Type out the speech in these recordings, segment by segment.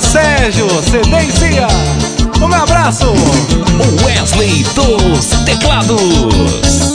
Sérgio, Cedencia. Um abraço. O Wesley dos teclados.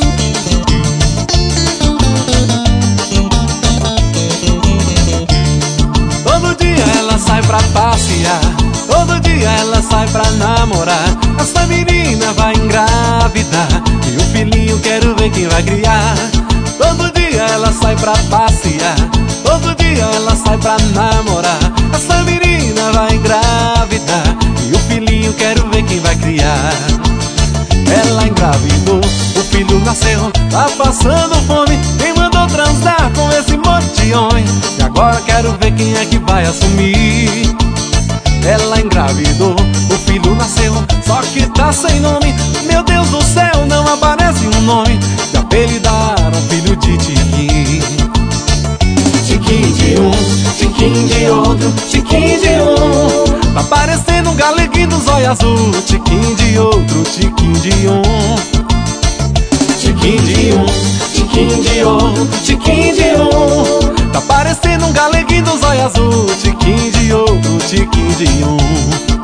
Todo dia ela sai pra passear, todo dia ela sai pra namorar. Essa menina vai engravidar e o filhinho quero ver quem vai criar. Todo dia ela sai pra passear, todo dia ela sai pra namorar. Essa menina vai engravidar e o filhinho quero ver quem vai criar. Ela engravidou, o filho nasceu, tá passando fome. Quem mandou transar com esse monte de homem? E agora quero ver quem é que vai assumir. Ela engravidou, o filho nasceu, só que tá sem nome. Meu Deus do céu, não aparece um nome. E apelidaram filho de Tiquinho. Tiquinho de um, Tiquinho de outro, Tiquinho de um. Tá parecendo um galeguinho dos olhos azul. Tiquinho de outro, Tiquinho de um. Tiquinho de um, Tiquinho de outro, Tiquinho de um. Tá parecendo um galeguinho dos olhos azul. Tiquinho de outro, Tiquinho de um.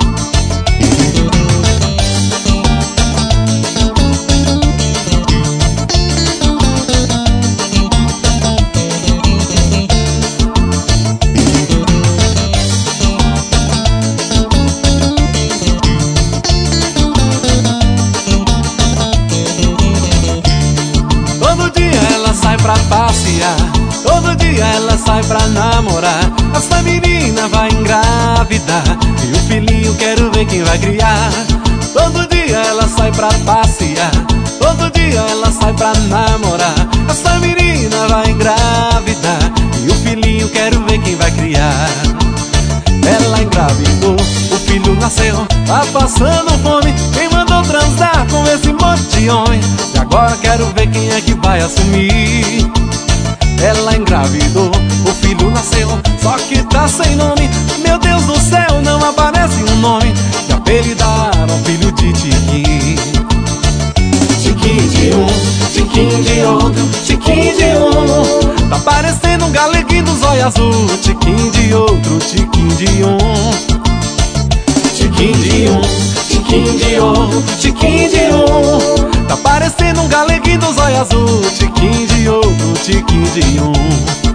Pra passear, todo dia ela sai pra namorar. Essa menina vai engravidar e o filhinho quero ver quem vai criar. Todo dia ela sai pra passear, todo dia ela sai pra namorar. Essa menina vai engravidar e o filhinho quero ver quem vai criar. Ela engravidou, o filho nasceu, tá passando fome. Quem mandou transar com esse monte de homem? E agora quero ver quem é que vai assumir. Ela engravidou, o filho nasceu, só que tá sem nome. Meu Deus do céu, não aparece um nome. E apelidaram filho de Tiquinho. Tiquinho de um, Tiquinho de outro, Tiquinho de um. Tá parecendo um galeguinho dos olhos azul. Tiquinho de outro, Tiquinho de um. Tiquinho de um, Tiquinho de outro, Tiquinho de um. Tá parecendo um galeguinho dos olhos azul. Tiquinho de outro, Tiquinho de um.